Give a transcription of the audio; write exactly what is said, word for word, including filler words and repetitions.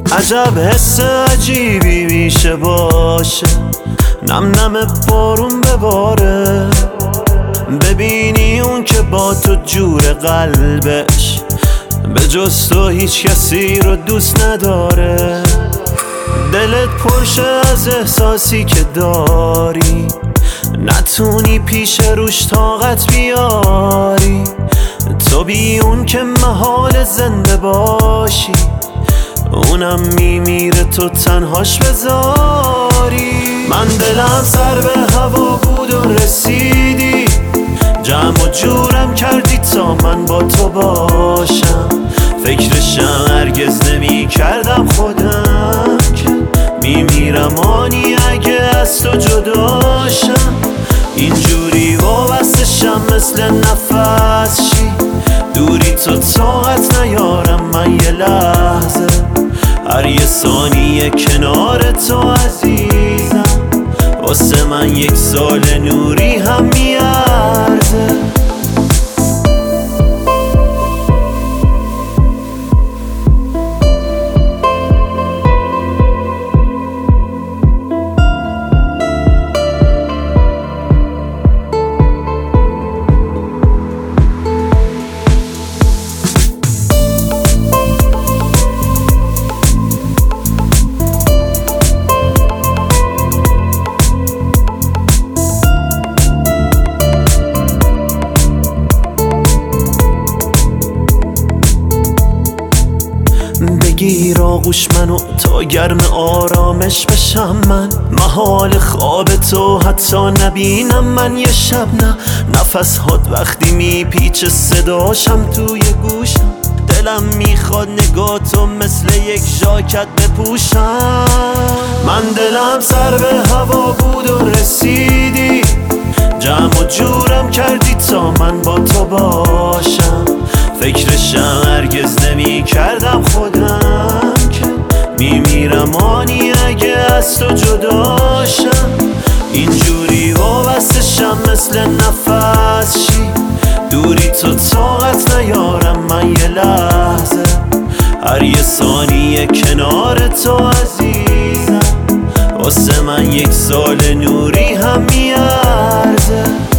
عجب حس عجیبی میشه باشه، نم نم بارون بباره، ببینی اون که با تو جور قلبش به جز تو هیچ کسی رو دوست نداره. دلت پرشه از احساسی که داری، نتونی پیش روش طاقت بیاری. تو بی اون که محال زنده باشی، اونم میمیره تو تنهاش بذاری. من دلم سر به هوا بود و رسیدی، جمع و جورم کردی تا من با تو باشم. فکرشم هرگز نمی کردم خودم که میمیرم آنی اگه از تو جداشم. اینجوری وابستشم مثل نفس شی، دوری تو طاقت نیارم من یه لحظه. هر یه ثانیه کنار تو عزیزم، واسه من یک سال نوری هم میارزه. بگیر آغوش منو تا گرم آرامش بشم من، محال خواب تو حتی نبینم من یه شب. نه نفس هات وقتی میپیچه صداشم توی گوشم، دلم میخواد نگاه تو مثل یک ژاکت بپوشم. من دلم سر به هوا بود و رسیدی، جمع و جورم کردی تا من با تو باشم. فکرشم هرگز نمی کردم خودم که میمیرم آنی اگه از تو جداشم. اینجوری وابستشم مثل نفس شی، دوری تو طاقت نیارم من یه لحظه. هر یه ثانیه کنار تو عزیزم، واسه من یک سال نوری هم میارزه.